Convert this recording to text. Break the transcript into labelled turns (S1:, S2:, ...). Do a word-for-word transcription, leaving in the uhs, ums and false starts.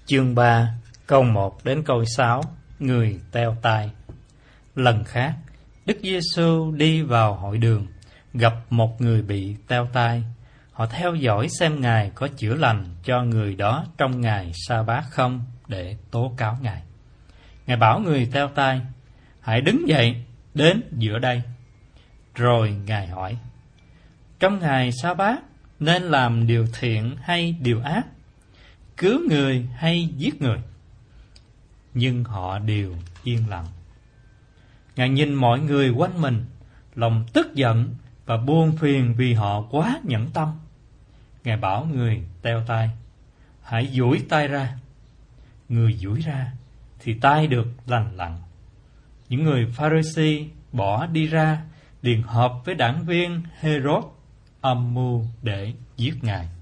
S1: Chương ba, câu một đến câu sáu, người teo tai. Lần khác, Đức Giê-xu đi vào hội đường, gặp một người bị teo tai. Họ theo dõi xem Ngài có chữa lành cho người đó trong ngày sa-bát không, để tố cáo Ngài. Ngài bảo người teo tai: hãy đứng dậy, đến giữa đây. Rồi Ngài hỏi: trong ngày sa-bát nên làm điều thiện hay điều ác, cứu người hay giết người? Nhưng họ đều yên lặng. Ngài nhìn mọi người quanh mình, lòng tức giận và buồn phiền vì họ quá nhẫn tâm. Ngài bảo người teo tai: hãy duỗi tay ra. Người duỗi ra thì tay được lành lặn. Những người Pha-ri-si bỏ đi ra, liền họp với đảng viên Hê-rốt âm mưu để giết Ngài.